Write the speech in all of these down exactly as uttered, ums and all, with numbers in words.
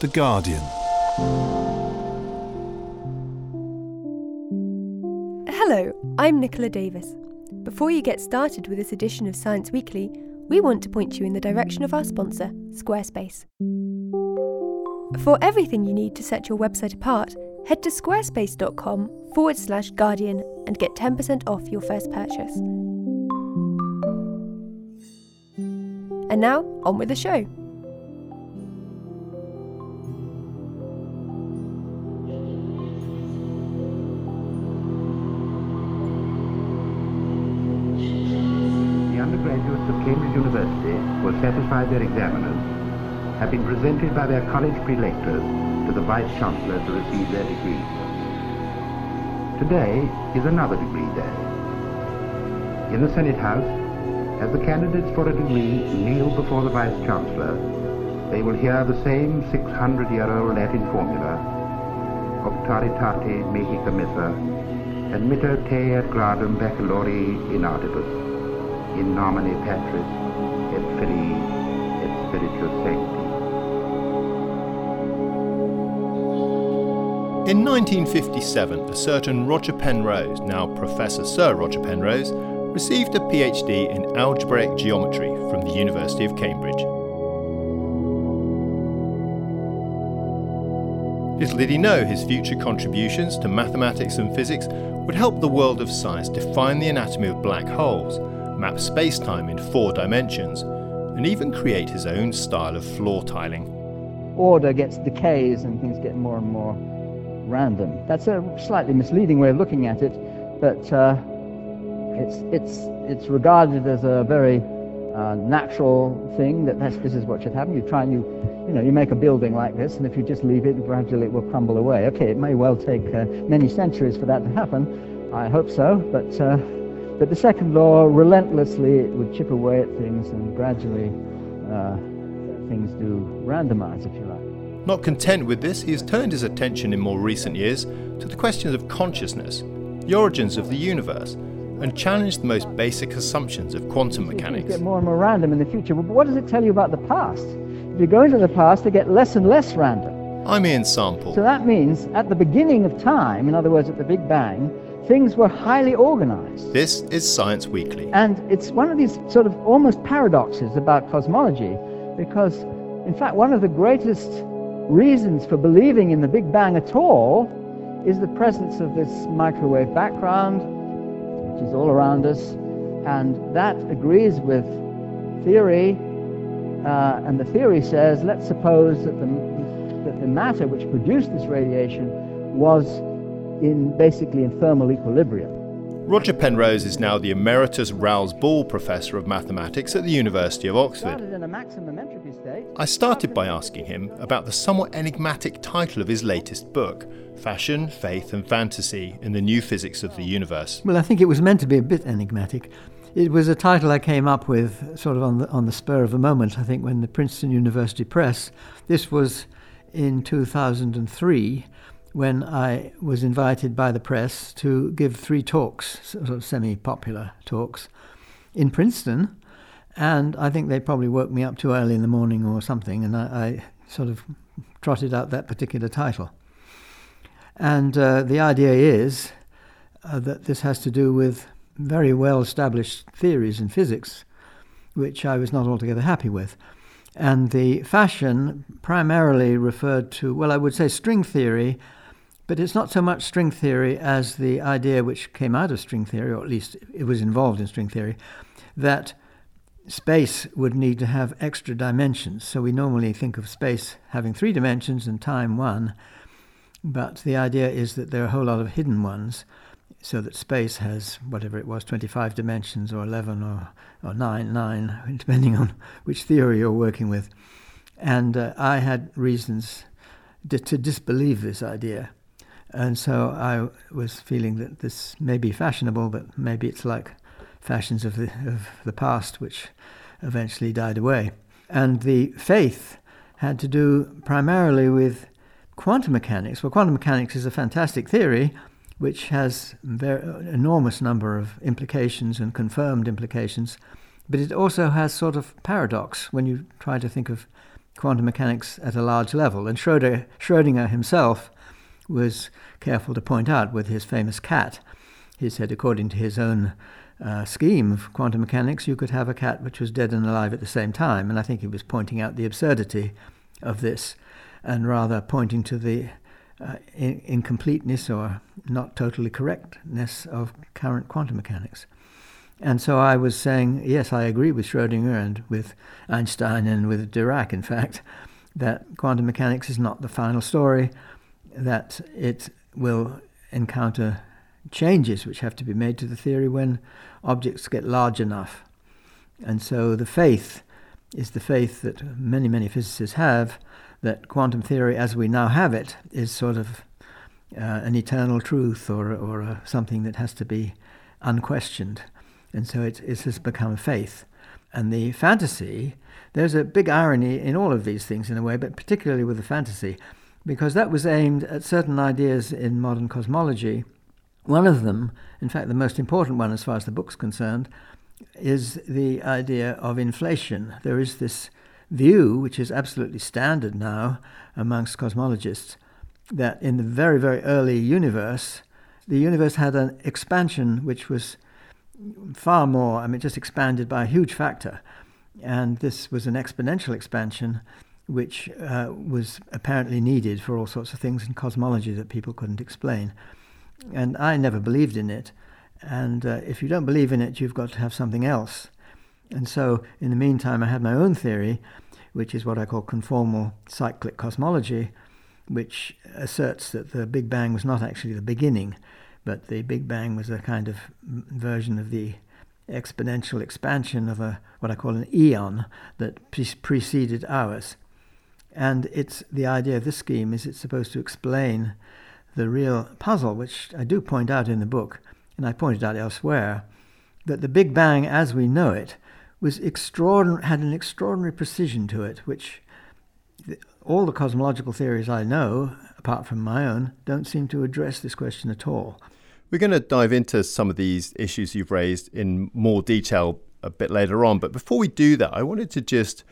The Guardian. Hello, I'm Nicola Davis. Before you get started with this edition of Science Weekly, we want to point you in the direction of our sponsor, Squarespace. For everything you need to set your website apart, head to squarespace.com forward slash Guardian and get ten percent off your first purchase. And now, on with the show. The undergraduates of Cambridge University who have satisfied their examiners have been presented by their college prelectors to the Vice-Chancellor to receive their degrees. Today is another degree day. In the Senate House, as the candidates for a degree kneel before the Vice-Chancellor, they will hear the same six hundred year old Latin formula, Auctoritate mihi commissa, and Mitter te et gradum baccalaureae in artibus, in nomine Patris, et Filii, et Spiritus Sancti. In nineteen fifty-seven, a certain Roger Penrose, now Professor Sir Roger Penrose, received a PhD in algebraic geometry from the University of Cambridge. Little did he know his future contributions to mathematics and physics would help the world of science define the anatomy of black holes, map space-time in four dimensions, and even create his own style of floor tiling. Order gets decays and things get more and more random. That's a slightly misleading way of looking at it, but uh, it's it's it's regarded as a very uh, natural thing that that's, this is what should happen. You try and you you know you make a building like this, and if you just leave it, gradually it will crumble away. Okay, it may well take uh, many centuries for that to happen. I hope so, but uh, but the second law, relentlessly it would chip away at things, and gradually uh, things do randomize, if you like. Not content with this, he has turned his attention in more recent years to the questions of consciousness, the origins of the universe, and challenged the most basic assumptions of quantum mechanics. Things get more and more random in the future, but what does it tell you about the past? If you go into the past, they get less and less random. I'm Ian Sample. So that means at the beginning of time, in other words, at the Big Bang, things were highly organized. This is Science Weekly. And it's one of these sort of almost paradoxes about cosmology, because, in fact, one of the greatest reasons for believing in the Big Bang at all is the presence of this microwave background, which is all around us, and that agrees with theory, uh, and the theory says, let's suppose that the, that the matter which produced this radiation was in basically in thermal equilibrium. Roger Penrose is now the Emeritus Rouse Ball Professor of Mathematics at the University of Oxford. In a maximum entropy state, I started by asking him about the somewhat enigmatic title of his latest book, Fashion, Faith and Fantasy in the New Physics of the Universe. Well, I think it was meant to be a bit enigmatic. It was a title I came up with sort of on the, on the spur of the moment, I think, when the Princeton University Press, this was in two thousand three, when I was invited by the press to give three talks, sort of semi-popular talks, in Princeton, and I think they probably woke me up too early in the morning or something, and I, I sort of trotted out that particular title. And uh, the idea is uh, that this has to do with very well-established theories in physics, which I was not altogether happy with. And the fashion primarily referred to, well, I would say string theory, but it's not so much string theory as the idea which came out of string theory, or at least it was involved in string theory, that space would need to have extra dimensions. So we normally think of space having three dimensions and time one, but the idea is that there are a whole lot of hidden ones, so that space has, whatever it was, twenty-five dimensions or eleven or, or nine, nine, depending on which theory you're working with. And uh, I had reasons d- to disbelieve this idea. And so I was feeling that this may be fashionable, but maybe it's like fashions of the of the past, which eventually died away. And the faith had to do primarily with quantum mechanics. Well, quantum mechanics is a fantastic theory, which has an very enormous number of implications and confirmed implications, but it also has sort of paradox when you try to think of quantum mechanics at a large level. And Schrödinger, Schrödinger himself was careful to point out with his famous cat. He said, according to his own uh, scheme of quantum mechanics, you could have a cat which was dead and alive at the same time. And I think he was pointing out the absurdity of this, and rather pointing to the uh, in- incompleteness or not totally correctness of current quantum mechanics. And so I was saying, yes, I agree with Schrödinger and with Einstein and with Dirac, in fact, that quantum mechanics is not the final story, that it will encounter changes which have to be made to the theory when objects get large enough. And so the faith is the faith that many, many physicists have, that quantum theory as we now have it is sort of uh, an eternal truth or, or uh, something that has to be unquestioned. And so it, it has become faith. And the fantasy, there's a big irony in all of these things in a way, but particularly with the fantasy, because that was aimed at certain ideas in modern cosmology. One of them, in fact the most important one as far as the book's concerned, is the idea of inflation. There is this view, which is absolutely standard now amongst cosmologists, that in the very, very early universe, the universe had an expansion which was far more, I mean, just expanded by a huge factor. And this was an exponential expansion which uh, was apparently needed for all sorts of things in cosmology that people couldn't explain. And I never believed in it. And uh, if you don't believe in it, you've got to have something else. And so in the meantime, I had my own theory, which is what I call conformal cyclic cosmology, which asserts that the Big Bang was not actually the beginning, but the Big Bang was a kind of version of the exponential expansion of a what I call an eon that pre- preceded ours. And it's the idea of this scheme is it's supposed to explain the real puzzle, which I do point out in the book, and I pointed out elsewhere, that the Big Bang as we know it was extraordinary, had an extraordinary precision to it, which the, all the cosmological theories I know, apart from my own, don't seem to address this question at all. We're going to dive into some of these issues you've raised in more detail a bit later on. But before we do that, I wanted to just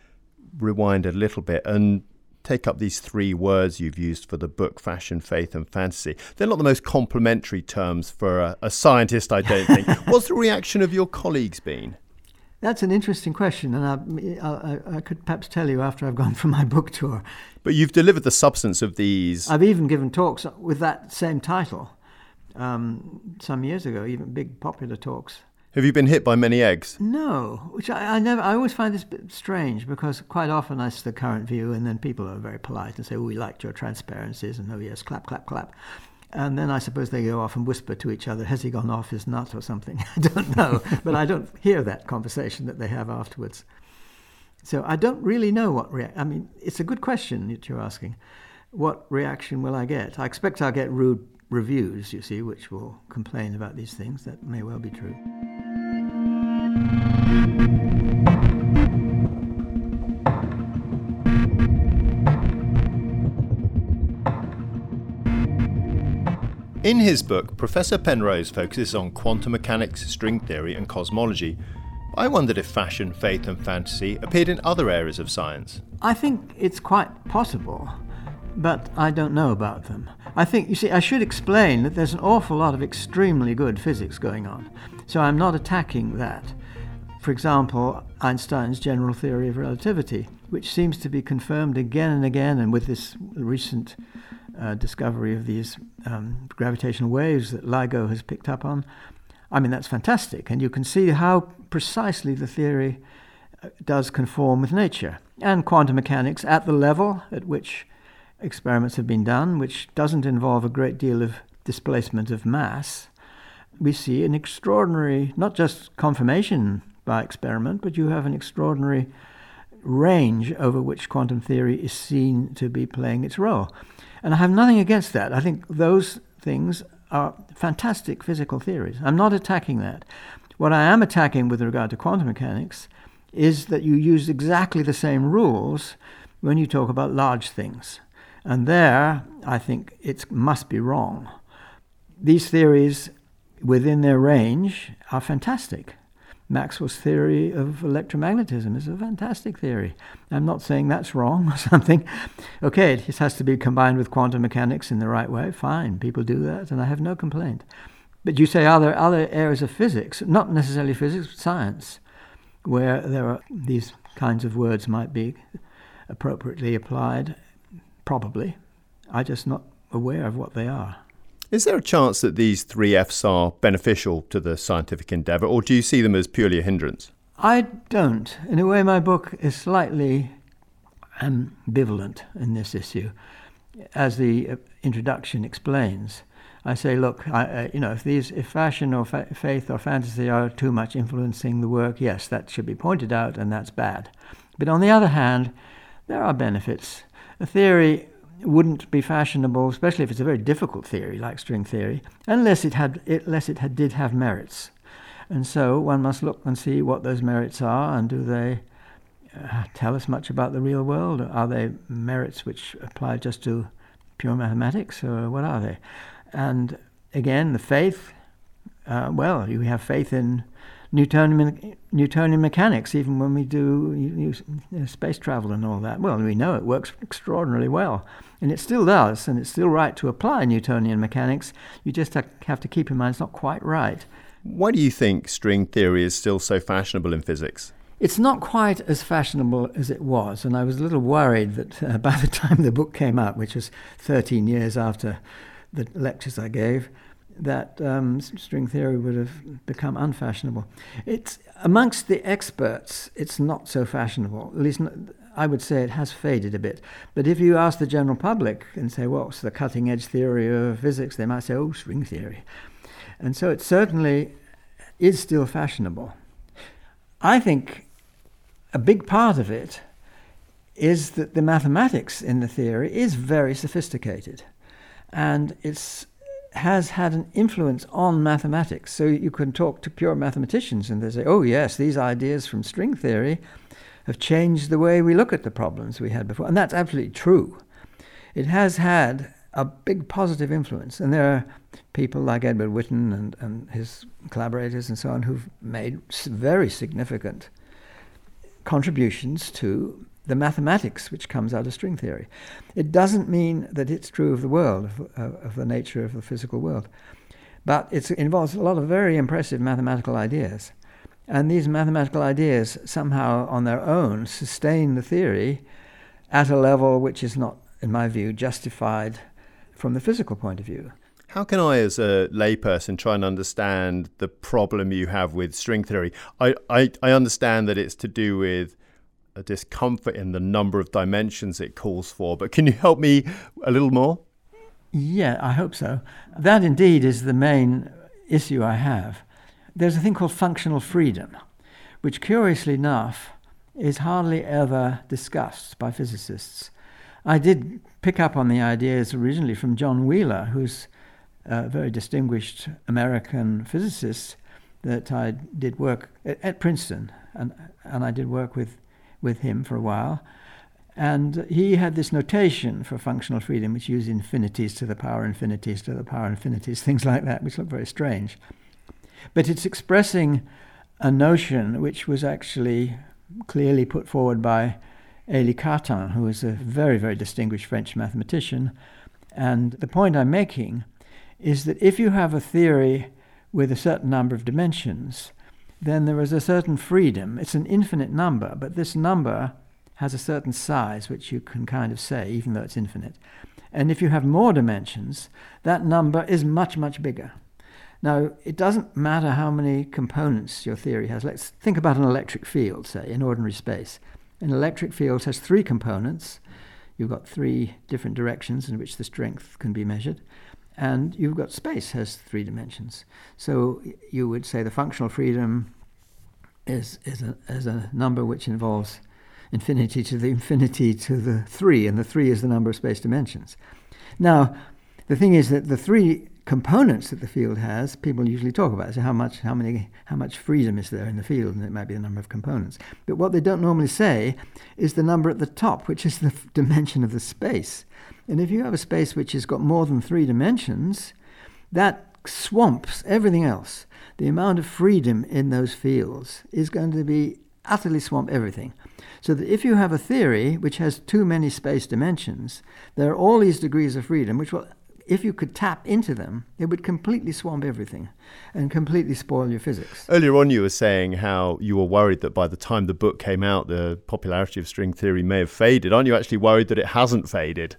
rewind a little bit and take up these three words you've used for the book, fashion, faith and fantasy. They're not the most complimentary terms for a, a scientist, I don't think. What's the reaction of your colleagues been? That's an interesting question, and I, I, I could perhaps tell you after I've gone for my book tour. But you've delivered the substance of these. I've even given talks with that same title um, some years ago, even big popular talks. Have you been hit by many eggs? No, which I, I never. I always find this a bit strange because quite often that's the current view, and then people are very polite and say, "Oh, we liked your transparencies," and "Oh, yes, clap, clap, clap." And then I suppose they go off and whisper to each other, "Has he gone off his nut or something?" I don't know, but I don't hear that conversation that they have afterwards. So I don't really know what rea- I mean, it's a good question that you're asking. What reaction will I get? I expect I'll get rude reviews, you see, which will complain about these things. That may well be true. In his book, Professor Penrose focuses on quantum mechanics, string theory and cosmology. I wondered if fashion, faith and fantasy appeared in other areas of science. I think it's quite possible, but I don't know about them. I think, you see, I should explain that there's an awful lot of extremely good physics going on, so I'm not attacking that. For example, Einstein's general theory of relativity, which seems to be confirmed again and again, and with this recent uh, discovery of these um, gravitational waves that LIGO has picked up on. I mean, that's fantastic, and you can see how precisely the theory does conform with nature. And quantum mechanics at the level at which experiments have been done, which doesn't involve a great deal of displacement of mass, we see an extraordinary, not just confirmation by experiment, but you have an extraordinary range over which quantum theory is seen to be playing its role. And I have nothing against that. I think those things are fantastic physical theories. I'm not attacking that. What I am attacking with regard to quantum mechanics is that you use exactly the same rules when you talk about large things. And there, I think it must be wrong. These theories, within their range, are fantastic. Maxwell's theory of electromagnetism is a fantastic theory. I'm not saying that's wrong or something. Okay, it has to be combined with quantum mechanics in the right way. Fine, people do that, and I have no complaint. But you say, are there other areas of physics, not necessarily physics, but science, where there are these kinds of words might be appropriately applied? Probably. I'm just not aware of what they are. Is there a chance that these three Fs are beneficial to the scientific endeavour, or do you see them as purely a hindrance? I don't. In a way, my book is slightly ambivalent in this issue. As the introduction explains, I say, look, I, uh, you know, if these, if fashion or fa- faith or fantasy are too much influencing the work, yes, that should be pointed out, and that's bad. But on the other hand, there are benefits. A theory wouldn't be fashionable, especially if it's a very difficult theory like string theory, unless it had, unless it had, did have merits. And so one must look and see what those merits are, and do they uh, tell us much about the real world? Are they merits which apply just to pure mathematics, or what are they? And again, the faith, uh, well, you have faith in Newtonian, Newtonian mechanics, even when we do use, you know, space travel and all that. Well, we know it works extraordinarily well, and it still does, and it's still right to apply Newtonian mechanics. You just have to keep in mind it's not quite right. Why do you think string theory is still so fashionable in physics? It's not quite as fashionable as it was, and I was a little worried that uh, by the time the book came out, which was thirteen years after the lectures I gave, that um, string theory would have become unfashionable. It's amongst the experts, it's not so fashionable. At least I would say it has faded a bit. But if you ask the general public and say, what's the cutting-edge theory of physics, they might say, oh, string theory. And so it certainly is still fashionable. I think a big part of it is that the mathematics in the theory is very sophisticated, and it's has had an influence on mathematics. So you can talk to pure mathematicians and they say, oh yes, these ideas from string theory have changed the way we look at the problems we had before. And that's absolutely true. It has had a big positive influence. And there are people like Edward Witten and, and his collaborators and so on who've made very significant contributions to the mathematics which comes out of string theory. It doesn't mean that it's true of the world, of, of, of the nature of the physical world. But it's, it involves a lot of very impressive mathematical ideas. And these mathematical ideas somehow on their own sustain the theory at a level which is not, in my view, justified from the physical point of view. How can I, as a layperson, try and understand the problem you have with string theory? I, I, I understand that it's to do with a discomfort in the number of dimensions it calls for, but can you help me a little more? Yeah, I hope so. That indeed is the main issue I have. There's a thing called functional freedom, which curiously enough is hardly ever discussed by physicists. I did pick up on the ideas originally from John Wheeler, who's a very distinguished American physicist that I did work at, at Princeton, and, and I did work with with him for a while, and he had this notation for functional freedom which used infinities to the power infinities to the power infinities, things like that, which look very strange. But it's expressing a notion which was actually clearly put forward by Élie Cartan, who is a very, very distinguished French mathematician. And the point I'm making is that if you have a theory with a certain number of dimensions, then there is a certain freedom. It's an infinite number, but this number has a certain size, which you can kind of say, even though it's infinite. And if you have more dimensions, that number is much, much bigger. Now, it doesn't matter how many components your theory has. Let's think about an electric field, say, in ordinary space. An electric field has three components. You've got three different directions in which the strength can be measured. And you've got space has three dimensions. So you would say the functional freedom is is a, is a number which involves infinity to the infinity to the three, and the three is the number of space dimensions. Now, the thing is that the three components that the field has, people usually talk about. So how much, how many, how much freedom is there in the field, and it might be the number of components. But what they don't normally say is the number at the top, which is the f- dimension of the space. And if you have a space which has got more than three dimensions, that swamps everything else. The amount of freedom in those fields is going to be utterly swamp everything. So that if you have a theory which has too many space dimensions, there are all these degrees of freedom, which will, if you could tap into them, it would completely swamp everything and completely spoil your physics. Earlier on you were saying how you were worried that by the time the book came out, the popularity of string theory may have faded. Aren't you actually worried that it hasn't faded?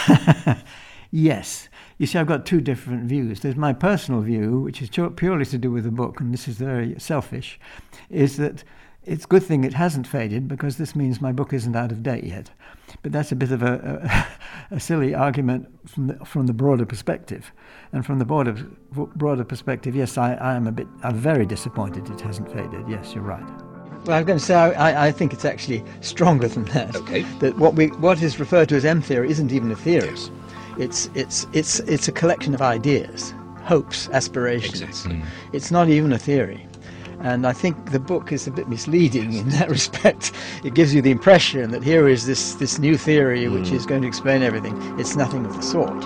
Yes. You see, I've got two different views. There's my personal view, which is purely to do with the book, and this is very selfish, is that it's a good thing it hasn't faded, because this means my book isn't out of date yet. But that's a bit of a, a, a silly argument from the, from the broader perspective. And from the broader, broader perspective, yes, I, I am a bit, I'm very disappointed it hasn't faded. Yes, you're right. Well, I was going to say, I, I think it's actually stronger than that. Okay. That what we what is referred to as M theory isn't even a theory. Yes. It's it's it's it's a collection of ideas, hopes, aspirations. Exactly. It's not even a theory. And I think the book is a bit misleading in that respect. It gives you the impression that here is this, this new theory which mm. is going to explain everything. It's nothing of the sort.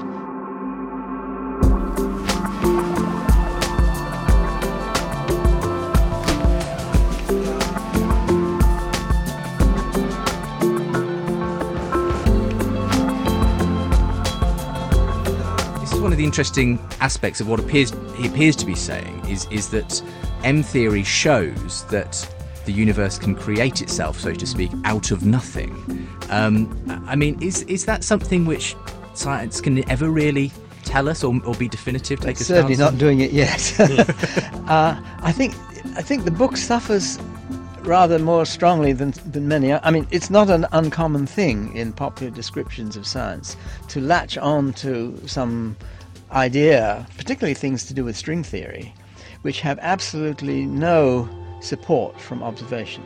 This is one of the interesting aspects of what appears he appears to be saying is is that M theory shows that the universe can create itself, so to speak, out of nothing. Um, I mean, is is that something which science can ever really tell us or, or be definitive? Take it's a certainly stance not doing it yet. uh, I think I think the book suffers rather more strongly than than many. I mean, it's not an uncommon thing in popular descriptions of science to latch on to some idea, particularly things to do with string theory, which have absolutely no support from observation.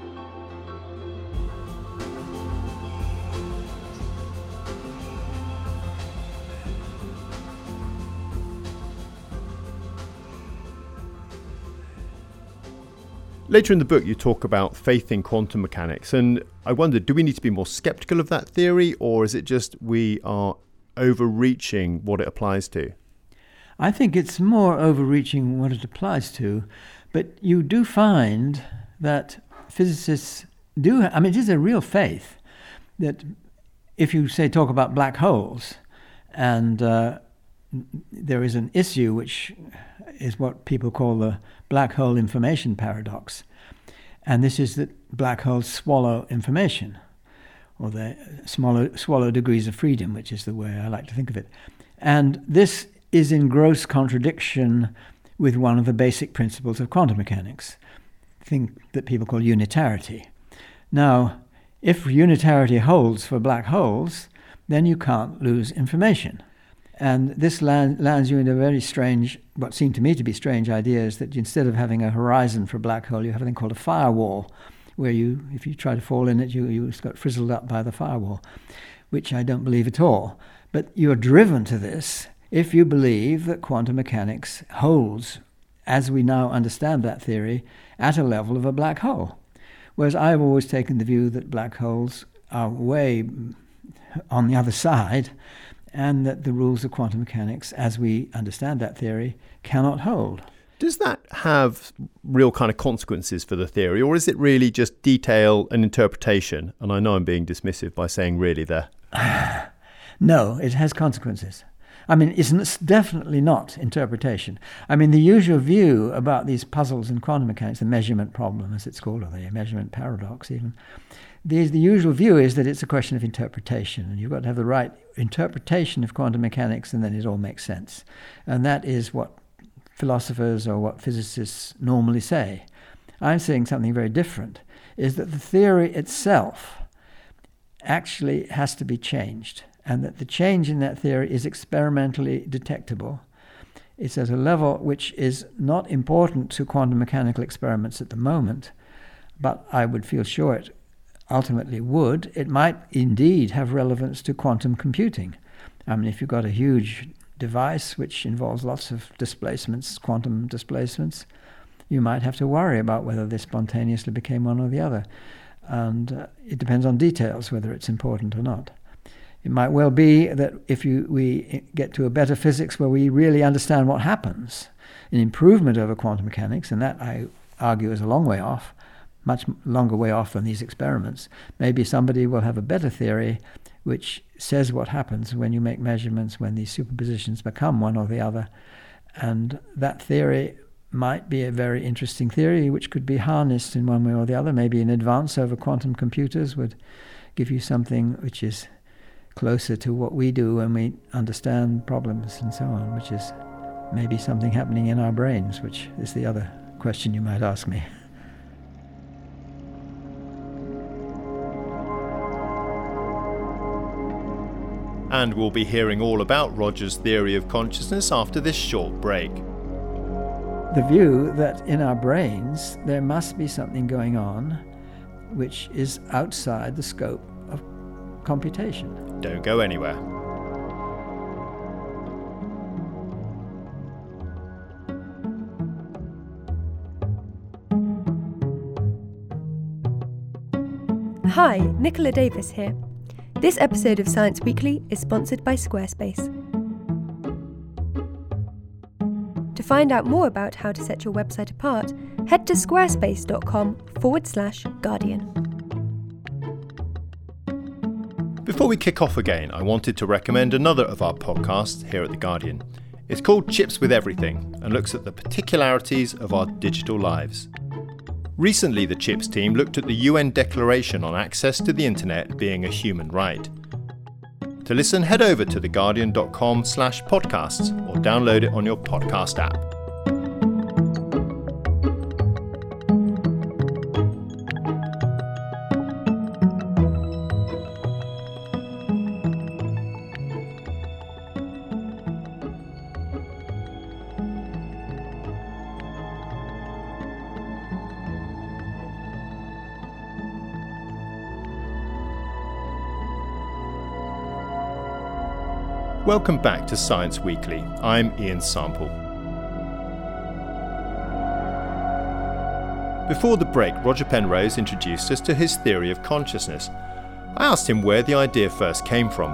Later in the book, you talk about faith in quantum mechanics, and I wondered, do we need to be more skeptical of that theory, or is it just we are overreaching what it applies to? I think it's more overreaching what it applies to, but you do find that physicists do, I mean, it is a real faith that if you, say, talk about black holes, and uh, there is an issue which is what people call the black hole information paradox, and this is that black holes swallow information, or they swallow, swallow degrees of freedom, which is the way I like to think of it. And this is in gross contradiction with one of the basic principles of quantum mechanics, thing that people call unitarity. Now, if unitarity holds for black holes, then you can't lose information. And this land, lands you in a very strange, what seemed to me to be strange ideas, that instead of having a horizon for a black hole, you have something called a firewall, where you, if you try to fall in it, you, you got frizzled up by the firewall, which I don't believe at all. But you're driven to this if you believe that quantum mechanics holds, as we now understand that theory, at a level of a black hole. Whereas I've always taken the view that black holes are way on the other side, and that the rules of quantum mechanics, as we understand that theory, cannot hold. Does that have real kind of consequences for the theory, or is it really just detail and interpretation? And I know I'm being dismissive by saying really there. No, it has consequences. I mean, it's definitely not interpretation. I mean, the usual view about these puzzles in quantum mechanics, the measurement problem, as it's called, or the measurement paradox even, the, the usual view is that it's a question of interpretation, and you've got to have the right interpretation of quantum mechanics, and then it all makes sense. And that is what philosophers or what physicists normally say. I'm saying something very different, is that the theory itself actually has to be changed, and that the change in that theory is experimentally detectable. It's at a level which is not important to quantum mechanical experiments at the moment, but I would feel sure it ultimately would. It might indeed have relevance to quantum computing. I mean, if you've got a huge device which involves lots of displacements, quantum displacements, you might have to worry about whether they spontaneously became one or the other. And uh, it depends on details whether it's important or not. It might well be that if you, we get to a better physics where we really understand what happens, an improvement over quantum mechanics, and that I argue is a long way off, much longer way off than these experiments, maybe somebody will have a better theory which says what happens when you make measurements, when these superpositions become one or the other. And that theory might be a very interesting theory which could be harnessed in one way or the other. Maybe an advance over quantum computers would give you something which is closer to what we do when we understand problems and so on, which is maybe something happening in our brains, which is the other question you might ask me. And we'll be hearing all about Roger's theory of consciousness after this short break. The view that in our brains there must be something going on which is outside the scope of computation. Don't go anywhere. Hi, Nicola Davis here. This episode of Science Weekly is sponsored by Squarespace. To find out more about how to set your website apart, head to squarespace.com forward slash Guardian. Before we kick off again, I wanted to recommend another of our podcasts here at The Guardian. It's called Chips with Everything and looks at the particularities of our digital lives. Recently, the CHIPS team looked at the U N Declaration on access to the internet being a human right. To listen, head over to theguardian.com slash podcasts or download it on your podcast app. Welcome back to Science Weekly. I'm Ian Sample. Before the break, Roger Penrose introduced us to his theory of consciousness. I asked him where the idea first came from.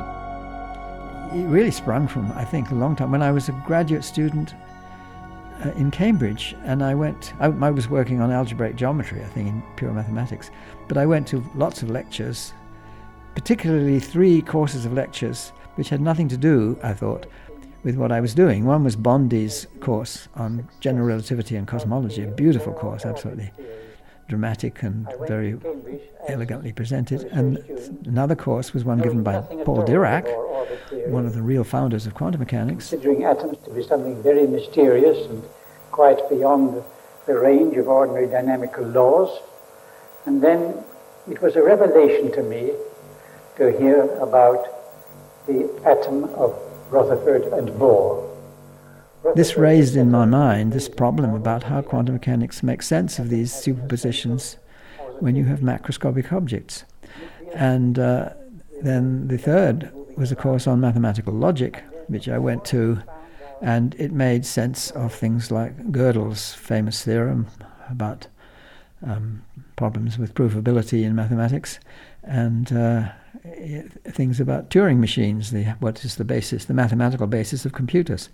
It really sprung from, I think, a long time. When I was a graduate student uh, in Cambridge, and I went, I, I was working on algebraic geometry, I think, in pure mathematics, but I went to lots of lectures, particularly three courses of lectures which had nothing to do, I thought, with what I was doing. One was Bondi's course on general relativity and cosmology, a beautiful course, absolutely dramatic and very elegantly presented. And another course was one given by Paul Dirac, one of the real founders of quantum mechanics. Considering atoms to be something very mysterious and quite beyond the range of ordinary dynamical laws. And then it was a revelation to me to hear about the atom of Rutherford and Bohr. Rutherford this raised in my mind this problem about how quantum mechanics makes sense of these superpositions when you have macroscopic objects. And uh, then the third was a course on mathematical logic, which I went to, and it made sense of things like Gödel's famous theorem about um, problems with provability in mathematics, and uh, things about Turing machines, the, what is the basis, the mathematical basis of computers.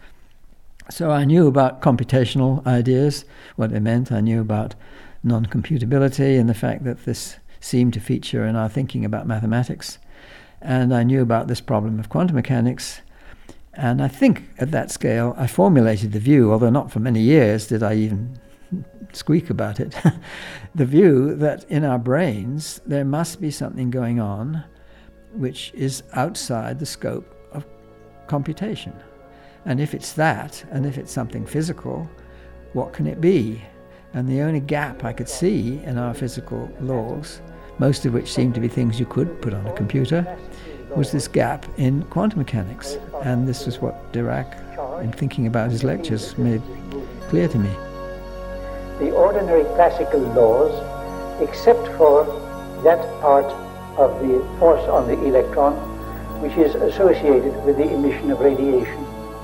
So I knew about computational ideas, what they meant. I knew about non-computability and the fact that this seemed to feature in our thinking about mathematics. And I knew about this problem of quantum mechanics. And I think at that scale I formulated the view, although not for many years did I even squeak about it, the view that in our brains there must be something going on which is outside the scope of computation. And if it's that, and if it's something physical, what can it be? And the only gap I could see in our physical laws, most of which seem to be things you could put on a computer, was this gap in quantum mechanics. And this was what Dirac, in thinking about his lectures, made clear to me. The ordinary classical laws, except for that part of the force on the electron, which is associated with the emission of radiation.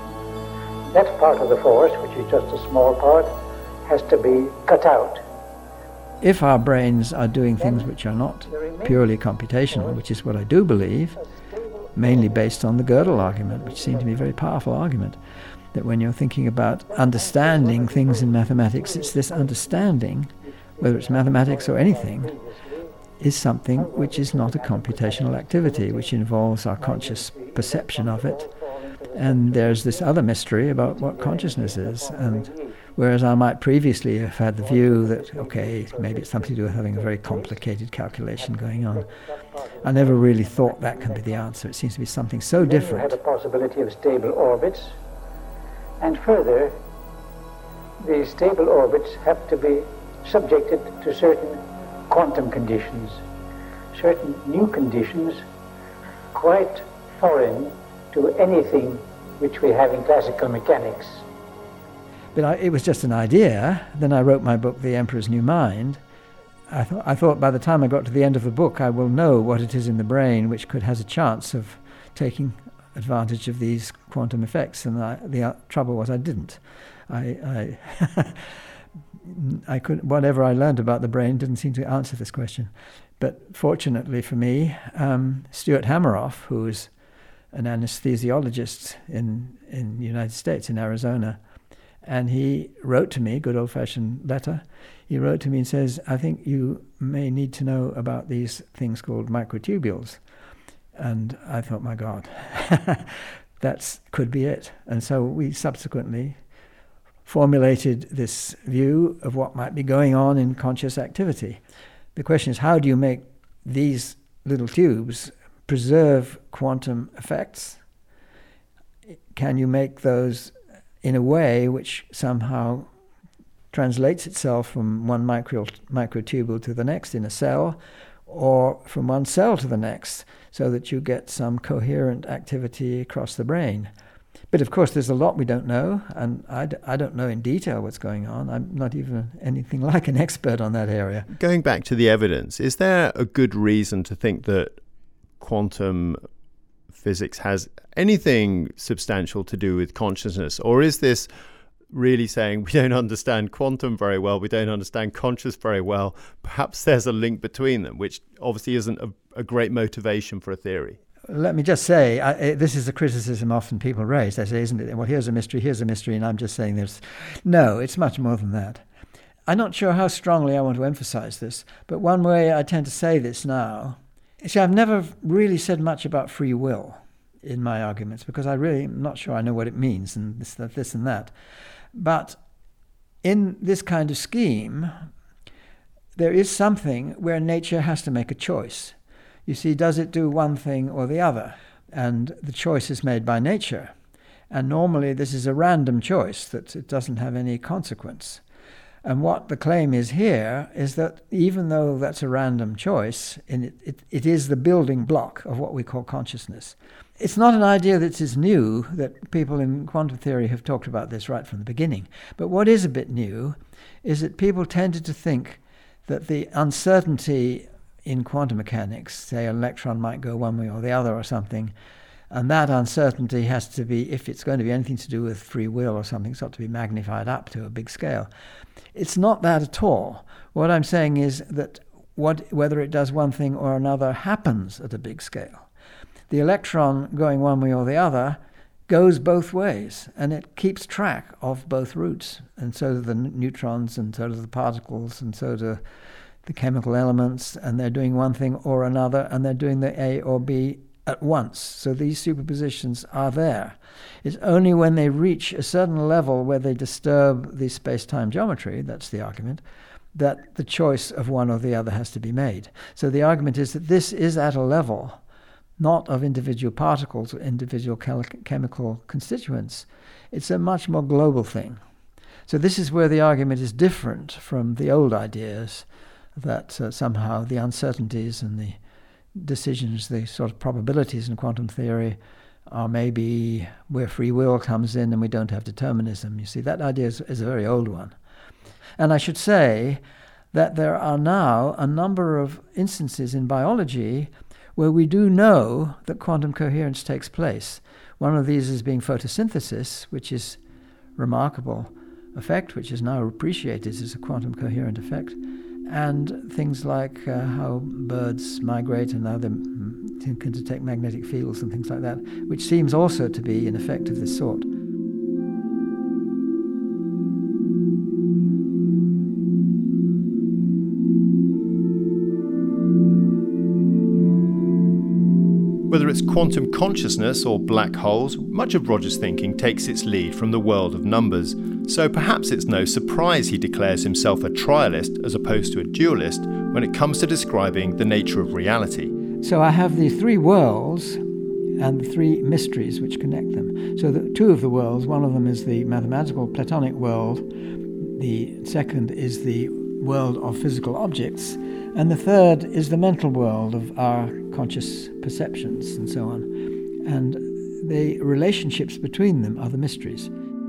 That part of the force, which is just a small part, has to be cut out. If our brains are doing things which are not purely computational, which is what I do believe, mainly based on the Gödel argument, which seemed to be a very powerful argument, that when you're thinking about understanding things in mathematics, it's this understanding, whether it's mathematics or anything, is something which is not a computational activity, which involves our conscious perception of it. And there's this other mystery about what consciousness is. And whereas I might previously have had the view that, okay, maybe it's something to do with having a very complicated calculation going on, I never really thought that can be the answer. It seems to be something so different. You have a possibility of stable orbits. And further, the stable orbits have to be subjected to certain quantum conditions, certain new conditions quite foreign to anything which we have in classical mechanics. But I, it was just an idea. Then I wrote my book, The Emperor's New Mind. I, th- I thought by the time I got to the end of the book, I will know what it is in the brain which could has a chance of taking advantage of these quantum effects. And I, the uh, trouble was I didn't. I, I, I could whatever I learned about the brain didn't seem to answer this question. But fortunately for me, um, Stuart Hameroff, who is an anesthesiologist in in the United States, in Arizona, and he wrote to me, good old-fashioned letter, he wrote to me and says, I think you may need to know about these things called microtubules. And I thought, my God, that could be it. And so we subsequently formulated this view of what might be going on in conscious activity. The question is, how do you make these little tubes preserve quantum effects? Can you make those in a way which somehow translates itself from one micro microtubule to the next in a cell, or from one cell to the next, so that you get some coherent activity across the brain? But of course there's a lot we don't know, and I, d- I don't know in detail what's going on. I'm not even anything like an expert on that area. Going back to the evidence, is there a good reason to think that quantum physics has anything substantial to do with consciousness? Or is this really saying we don't understand quantum very well, we don't understand conscious very well, perhaps there's a link between them, which obviously isn't a, a great motivation for a theory? Let me just say, I, this is a criticism often people raise. They say, isn't it, well, here's a mystery, here's a mystery, and I'm just saying there's... No, it's much more than that. I'm not sure how strongly I want to emphasize this, but one way I tend to say this now... See, I've never really said much about free will in my arguments, because I really am not sure I know what it means, and this, that, this and that. But in this kind of scheme, there is something where nature has to make a choice. You see, does it do one thing or the other? And the choice is made by nature. And normally this is a random choice, that it doesn't have any consequence. And what the claim is here is that even though that's a random choice, and it, it, it is the building block of what we call consciousness. It's not an idea that is new, that people in quantum theory have talked about this right from the beginning. But what is a bit new is that people tended to think that the uncertainty in quantum mechanics, say an electron might go one way or the other or something, and that uncertainty has to be, if it's going to be anything to do with free will or something, it's got to be magnified up to a big scale. It's not that at all. What I'm saying is that what, whether it does one thing or another happens at a big scale. The electron going one way or the other goes both ways, and it keeps track of both routes, and so do the neutrons, and so do the particles, and so do the chemical elements, and they're doing one thing or another, and they're doing the A or B at once. So these superpositions are there. It's only when they reach a certain level where they disturb the space-time geometry, that's the argument, that the choice of one or the other has to be made. So the argument is that this is at a level not of individual particles or individual chel- chemical constituents. It's a much more global thing. So this is where the argument is different from the old ideas that uh, somehow the uncertainties and the decisions, the sort of probabilities in quantum theory are maybe where free will comes in and we don't have determinism. You see, that idea is, is a very old one. And I should say that there are now a number of instances in biology where we do know that quantum coherence takes place. One of these is being photosynthesis, which is remarkable effect, which is now appreciated as a quantum coherent effect. And things like uh, how birds migrate and how they It can detect magnetic fields and things like that, which seems also to be an effect of this sort. Whether it's quantum consciousness or black holes, much of Roger's thinking takes its lead from the world of numbers, so perhaps it's no surprise he declares himself a trialist as opposed to a dualist when it comes to describing the nature of reality. So I have the three worlds and the three mysteries which connect them. So the two of the worlds, one of them is the mathematical Platonic world, the second is the world of physical objects, and the third is the mental world of our conscious perceptions and so on. And the relationships between them are the mysteries.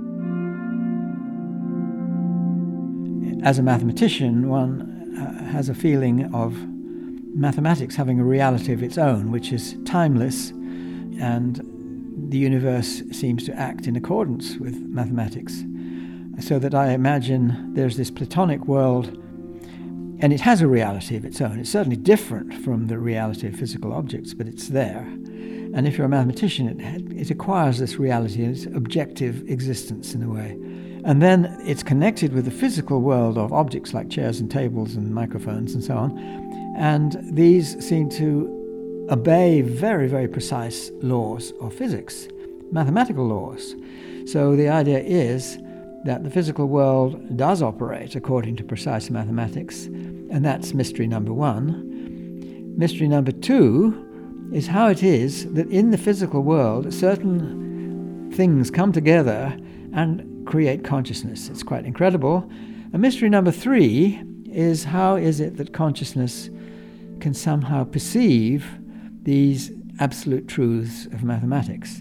As a mathematician, one uh, has a feeling of mathematics having a reality of its own, which is timeless, and the universe seems to act in accordance with mathematics. So that I imagine there's this Platonic world, and it has a reality of its own. It's certainly different from the reality of physical objects, but it's there. And if you're a mathematician, it, it acquires this reality and its objective existence in a way. And then it's connected with the physical world of objects like chairs and tables and microphones and so on. And these seem to obey very, very precise laws of physics, mathematical laws. So the idea is that the physical world does operate according to precise mathematics, and that's mystery number one. Mystery number two is how it is that in the physical world certain things come together and create consciousness. It's quite incredible. And mystery number three is how is it that consciousness can somehow perceive these absolute truths of mathematics.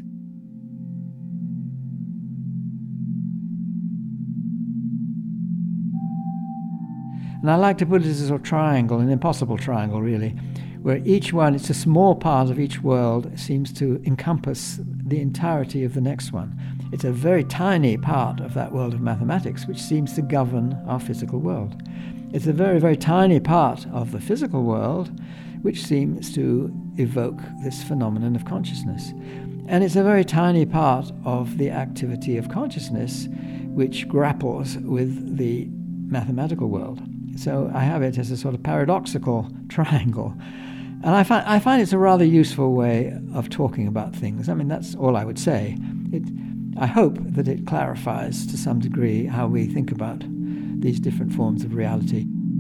And I like to put it as a sort of triangle, an impossible triangle really, where each one, it's a small part of each world, seems to encompass the entirety of the next one. It's a very tiny part of that world of mathematics which seems to govern our physical world. It's a very, very tiny part of the physical world which seems to evoke this phenomenon of consciousness. And it's a very tiny part of the activity of consciousness which grapples with the mathematical world. So I have it as a sort of paradoxical triangle. And I find, I find it's a rather useful way of talking about things. I mean, that's all I would say. It, I hope that it clarifies to some degree how we think about these different forms of reality.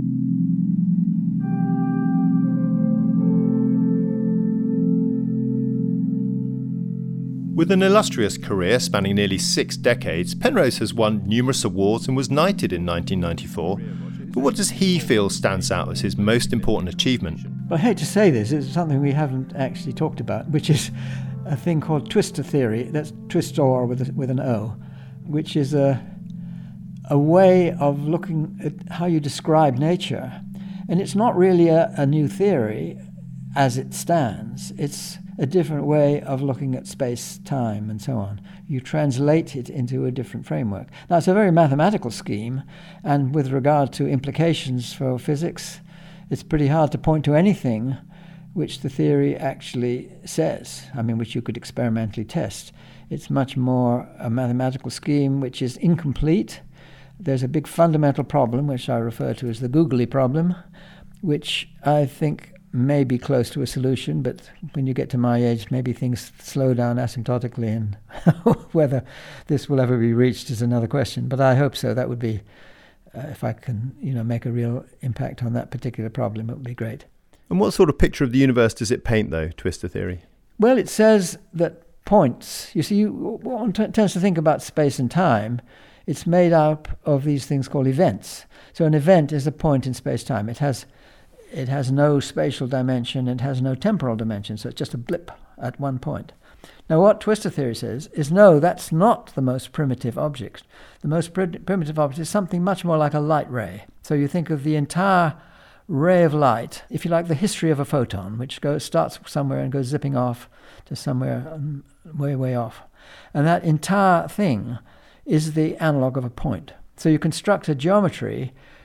With an illustrious career spanning nearly six decades, Penrose has won numerous awards and was knighted in nineteen ninety-four. But what does he feel stands out as his most important achievement? I hate to say this, it's something we haven't actually talked about, which is a thing called twistor theory. That's twistor with a, with an O, which is a a way of looking at how you describe nature. And it's not really a, a new theory as it stands. It's a different way of looking at space, time, and so on. You translate it into a different framework. Now, it's a very mathematical scheme, and with regard to implications for physics, it's pretty hard to point to anything which the theory actually says, I mean, which you could experimentally test. It's much more a mathematical scheme which is incomplete. There's a big fundamental problem, which I refer to as the googly problem, which I think may be close to a solution, but when you get to my age, maybe things slow down asymptotically, and whether this will ever be reached is another question. But I hope so. That would be, uh, if I can, you know, make a real impact on that particular problem, it would be great. And what sort of picture of the universe does it paint, though, twistor theory? Well, it says that points, you see, you, one t- tends to think about space and time. It's made up of these things called events. So an event is a point in space-time. It has It has no spatial dimension, it has no temporal dimension, so it's just a blip at one point. Now what twistor theory says is, no, that's not the most primitive object. The most pr- primitive object is something much more like a light ray. So you think of the entire ray of light, if you like, the history of a photon, which goes starts somewhere and goes zipping off to somewhere um, way, way off. And that entire thing is the analog of a point. So you construct a geometry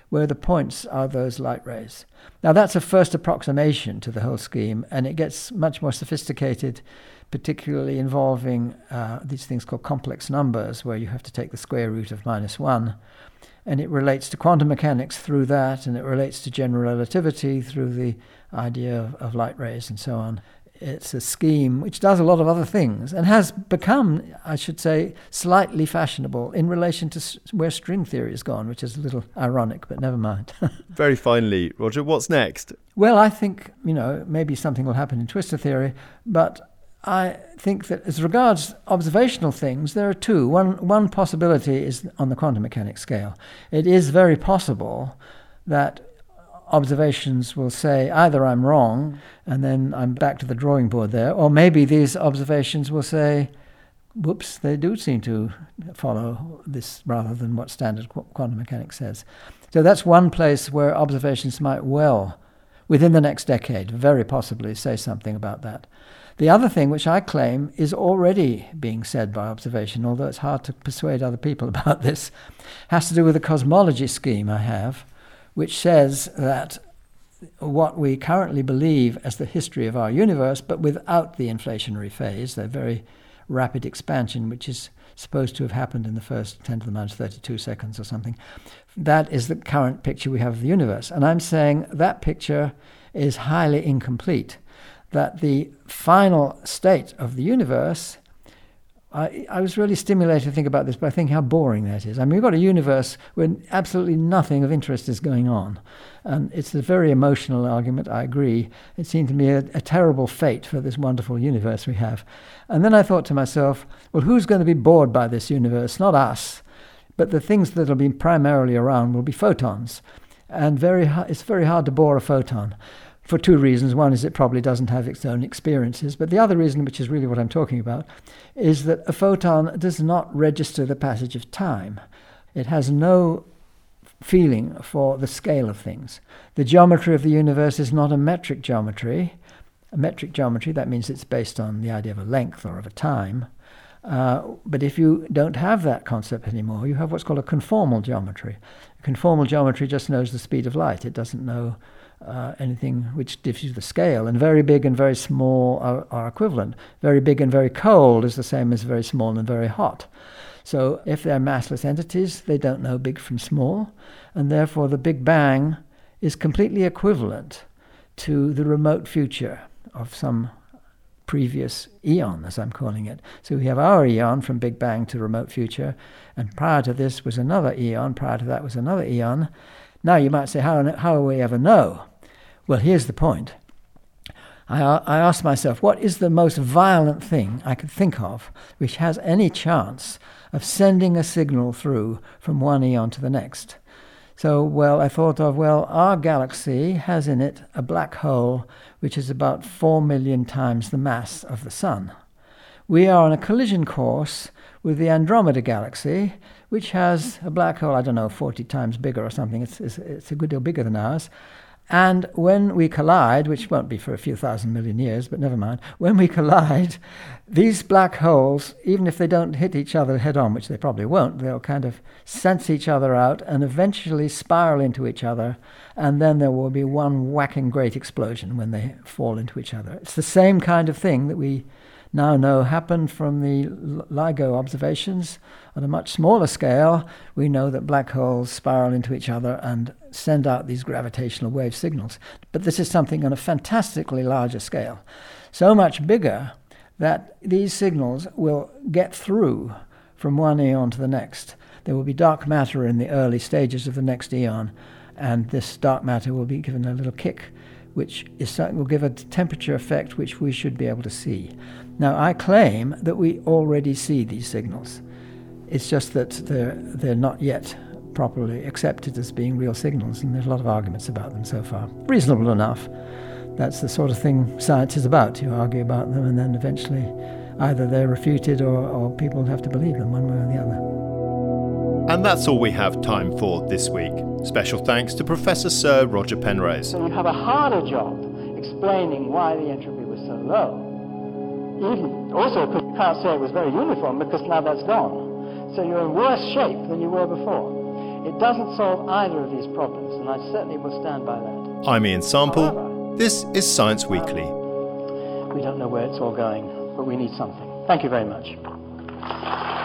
where the points are those light rays. Now that's a first approximation to the whole scheme, and it gets much more sophisticated, particularly involving uh, these things called complex numbers, where you have to take the square root of minus one. And it relates to quantum mechanics through that, and it relates to general relativity through the idea of, of light rays and so on. It's a scheme which does a lot of other things and has become, I should say, slightly fashionable in relation to s- where string theory has gone, which is a little ironic, but never mind. Very finally, Roger, what's next? Well, I think, you know, maybe something will happen in twistor theory, but I think that as regards observational things, there are two. One, one possibility is on the quantum mechanics scale. It is very possible that observations will say either I'm wrong and then I'm back to the drawing board there, or maybe these observations will say, whoops, they do seem to follow this rather than what standard qu- quantum mechanics says. So that's one place where observations might well, within the next decade, very possibly say something about that. The other thing, which I claim is already being said by observation, although it's hard to persuade other people about this, has to do with the cosmology scheme I have, which says that what we currently believe as the history of our universe, but without the inflationary phase, the very rapid expansion, which is supposed to have happened in the first ten to the minus thirty-two seconds or something, that is the current picture we have of the universe. And I'm saying that picture is highly incomplete, that the final state of the universe, I, I was really stimulated to think about this by thinking how boring that is. I mean, we've got a universe where absolutely nothing of interest is going on. And it's a very emotional argument, I agree. It seemed to me a, a terrible fate for this wonderful universe we have. And then I thought to myself, well, who's going to be bored by this universe? Not us, but the things that will be primarily around will be photons. And very ha- it's very hard to bore a photon, for two reasons. One is it probably doesn't have its own experiences, but the other reason, which is really what I'm talking about, is that a photon does not register the passage of time. It has no feeling for the scale of things. The geometry of the universe is not a metric geometry. A metric geometry, that means it's based on the idea of a length or of a time. Uh, but if you don't have that concept anymore, you have what's called a conformal geometry. A conformal geometry just knows the speed of light. It doesn't know Uh, anything which gives you the scale, and very big and very small are, are equivalent. Very big and very cold is the same as very small and very hot. So if they're massless entities, they don't know big from small, and therefore the Big Bang is completely equivalent to the remote future of some previous eon, as I'm calling it. So we have our eon from Big Bang to remote future, and prior to this was another eon, prior to that was another eon. Now you might say, how, how will we ever know? Well, here's the point. I, I asked myself, what is the most violent thing I could think of which has any chance of sending a signal through from one eon to the next? So, well, I thought of, well, our galaxy has in it a black hole which is about four million times the mass of the Sun. We are on a collision course with the Andromeda Galaxy, which has a black hole, I don't know, forty times bigger or something. It's, it's, it's a good deal bigger than ours. And when we collide, which won't be for a few thousand million years, but never mind, when we collide, these black holes, even if they don't hit each other head on, which they probably won't, they'll kind of sense each other out and eventually spiral into each other, and then there will be one whacking great explosion when they fall into each other. It's the same kind of thing that we now know happened from the LIGO observations. On a much smaller scale, we know that black holes spiral into each other and send out these gravitational wave signals. But this is something on a fantastically larger scale, so much bigger that these signals will get through from one eon to the next. There will be dark matter in the early stages of the next eon, and this dark matter will be given a little kick, which is, will give a temperature effect which we should be able to see. Now, I claim that we already see these signals. It's just that they're, they're not yet properly accepted as being real signals, and there's a lot of arguments about them so far. Reasonable enough. That's the sort of thing science is about. You argue about them, and then eventually either they're refuted or, or people have to believe them one way or the other. And that's all we have time for this week. Special thanks to Professor Sir Roger Penrose. So you have a harder job explaining why the entropy was so low. Even also, because you can't say it was very uniform, because now that's gone. So you're in worse shape than you were before. It doesn't solve either of these problems, and I certainly will stand by that. I'm Ian Sample. However, this is Science Weekly. we don't know where it's all going, but we need something. Thank you very much.